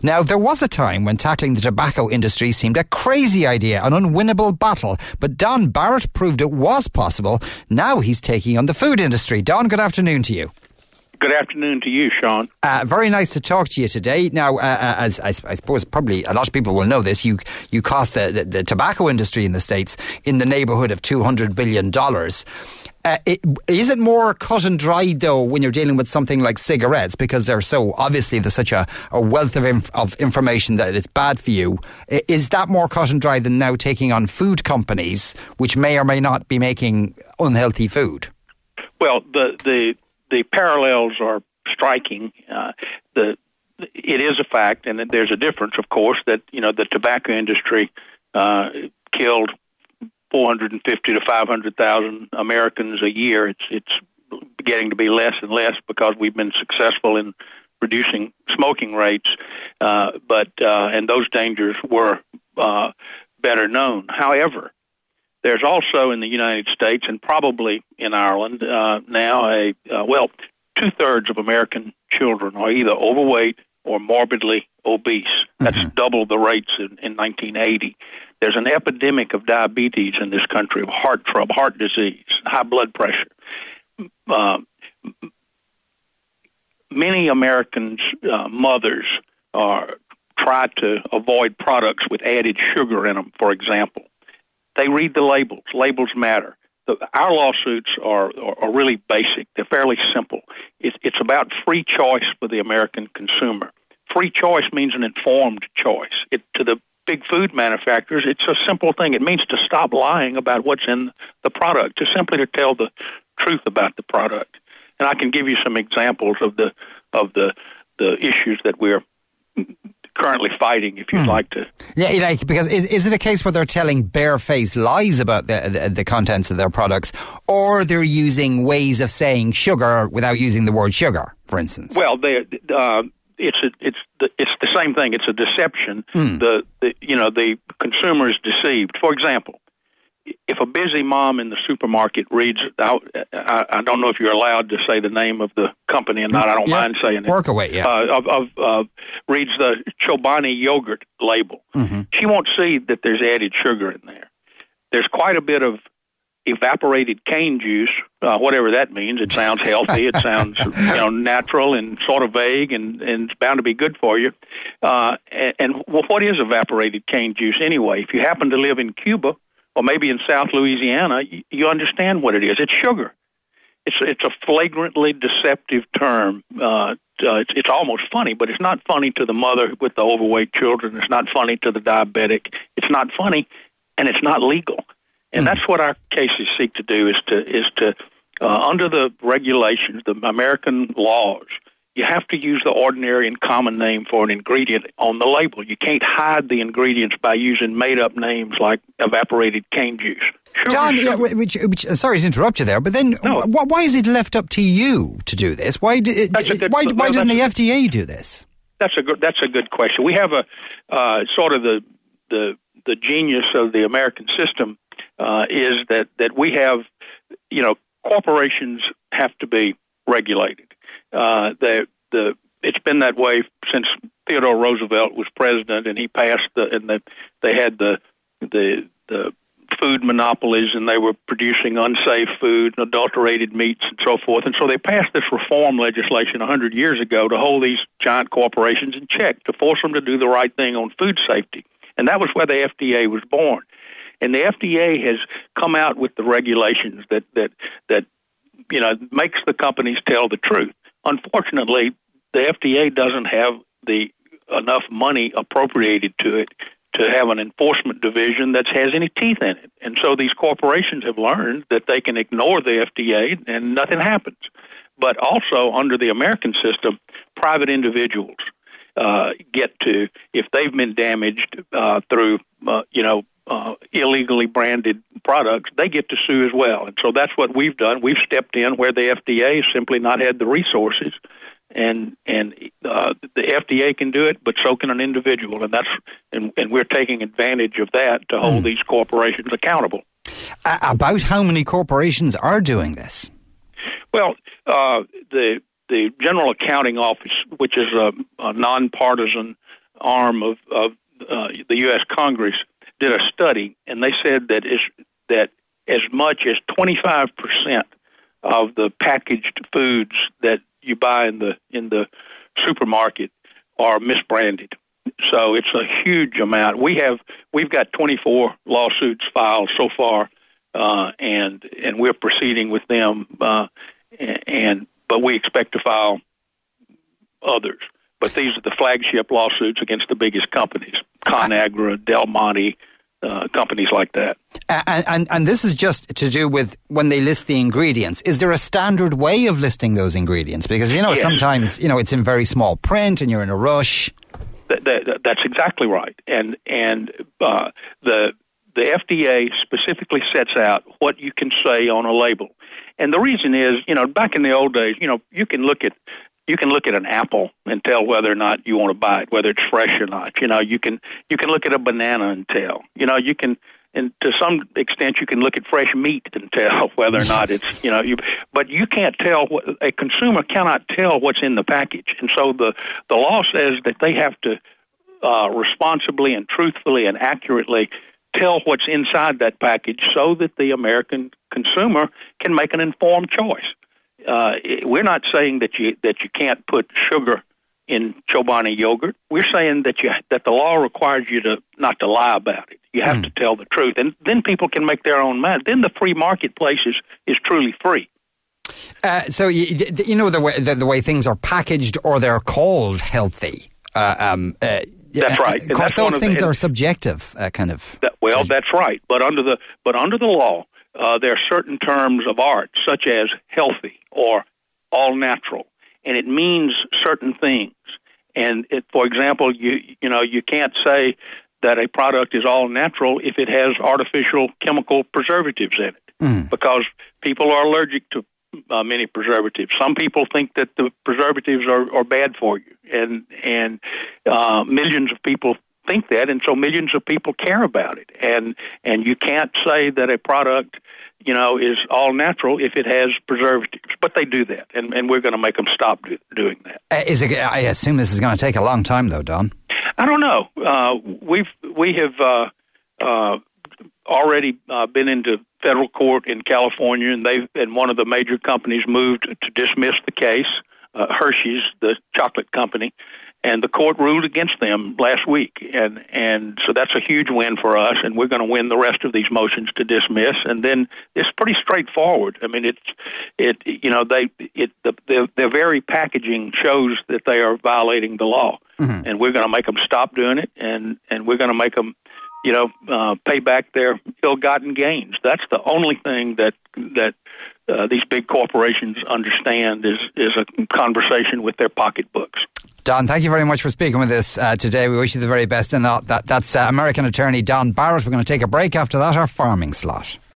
Now, there was a time when tackling the tobacco industry seemed a crazy idea, an unwinnable battle. But Don Barrett proved it was possible. Now he's taking on the food industry. Don, good afternoon to you. Good afternoon to you, Sean. Very nice to talk to you today. Now, as I suppose probably a lot of people will know this, you cost the tobacco industry in the States in the neighbourhood of $200 billion. Is it more cut and dried, though, when you're dealing with something like cigarettes? Because there's such a wealth of information that it's bad for you. Is that more cut and dried than now taking on food companies, which may or may not be making unhealthy food? Well, the parallels are striking. It is a fact, and there's a difference, of course, that the tobacco industry killed 450 to 500,000 Americans a year. It's getting to be less and less because we've been successful in reducing smoking rates, and those dangers were better known. However, there's also in the United States and probably in Ireland now two-thirds of American children are either overweight or morbidly obese. That's double the rates in 1980. There's an epidemic of diabetes in this country, of heart trouble, heart disease, high blood pressure. Many Americans' mothers try to avoid products with added sugar in them, for example. They read the labels. Labels matter. Our lawsuits are really basic. They're fairly simple. It's about free choice for the American consumer. Free choice means an informed choice. To the big food manufacturers, it's a simple thing. It means to stop lying about what's in the product, to simply to tell the truth about the product. And I can give you some examples of the issues that we're currently fighting, if you'd like to. Yeah, because is it a case where they're telling barefaced lies about the contents of their products, or they're using ways of saying sugar without using the word sugar, for instance? Well, it's the same thing. It's a deception. The consumer is deceived. For example, if a busy mom in the supermarket reads out, I don't know if you're allowed to say the name of the company or not. I don't mind saying it. Work away, yeah. Reads the Chobani yogurt label. She won't see that there's added sugar in there. There's quite a bit of evaporated cane juice, whatever that means. It sounds healthy. It sounds natural and sort of vague, and it's bound to be good for you. And what is evaporated cane juice anyway? If you happen to live in Cuba or maybe in South Louisiana, you understand what it is. It's sugar. It's a flagrantly deceptive term. It's almost funny, but it's not funny to the mother with the overweight children. It's not funny to the diabetic. It's not funny, and it's not legal. And that's what our cases seek to do: is to under the regulations, the American laws, you have to use the ordinary and common name for an ingredient on the label. You can't hide the ingredients by using made-up names like evaporated cane juice. John, sorry to interrupt you there, but then why is it left up to you to do this? Why doesn't the FDA do this? That's a good question. We have a sort of the genius of the American system is that we have, corporations have to be regulated. It's been that way since Theodore Roosevelt was president, and he passed they had the food monopolies, and they were producing unsafe food and adulterated meats and so forth. And so they passed this reform legislation 100 years ago to hold these giant corporations in check, to force them to do the right thing on food safety. And that was where the FDA was born. And the FDA has come out with the regulations that makes the companies tell the truth. Unfortunately, the FDA doesn't have enough money appropriated to it to have an enforcement division that has any teeth in it. And so these corporations have learned that they can ignore the FDA and nothing happens. But also, under the American system, private individuals get to, if they've been damaged through, illegally branded products, they get to sue as well. And so that's what we've done. We've stepped in where the FDA has simply not had the resources, and the FDA can do it, but so can an individual, and we're taking advantage of that to hold these corporations accountable. About how many corporations are doing this? Well, the General Accounting Office, which is a nonpartisan arm of the U.S. Congress did a study, and they said that as much as 25% of the packaged foods that you buy in the supermarket are misbranded. So it's a huge amount. We've got 24 lawsuits filed so far, and we're proceeding with them. But we expect to file others. But these are the flagship lawsuits against the biggest companies: ConAgra, Del Monte, companies like that. And this is just to do with when they list the ingredients. Is there a standard way of listing those ingredients? Because, yes. Sometimes, it's in very small print and you're in a rush. That's exactly right. And the FDA specifically sets out what you can say on a label. And the reason is, back in the old days, you can look at an apple and tell whether or not you want to buy it, whether it's fresh or not. You can look at a banana and tell. And to some extent, you can look at fresh meat and tell whether or not it's, but you can't tell. A consumer cannot tell what's in the package. And so the law says that they have to responsibly and truthfully and accurately tell what's inside that package so that the American consumer can make an informed choice. We're not saying that you can't put sugar in Chobani yogurt. We're saying that the law requires you not to lie about it. You have to tell the truth, and then people can make their own mind. Then the free marketplace is truly free. So the way things are packaged, or they're called healthy. That's right. Of course, those things are subjective, kind of. That's right. But under the law, there are certain terms of art, such as healthy or all natural, and it means certain things. And for example, you can't say that a product is all natural if it has artificial chemical preservatives in it, because people are allergic to many preservatives. Some people think that the preservatives are bad for you, and millions of people think that, and so millions of people care about it. And you can't say that a product, is all natural if it has preservatives, but they do that, and we're going to make them stop doing that. I assume this is going to take a long time, though, Don. I don't know. We have already been into federal court in California, and one of the major companies moved to dismiss the case, Hershey's, the chocolate company, and the court ruled against them last week, and so that's a huge win for us, and we're going to win the rest of these motions to dismiss. And then it's pretty straightforward. I mean, their very packaging shows that they are violating the law, and we're going to make them stop doing it, and we're going to make them, pay back their ill-gotten gains. That's the only thing that these big corporations understand is a conversation with their pocketbooks. Don, thank you very much for speaking with us today. We wish you the very best in that. That's American attorney Don Barrett. We're going to take a break after that, our farming slot.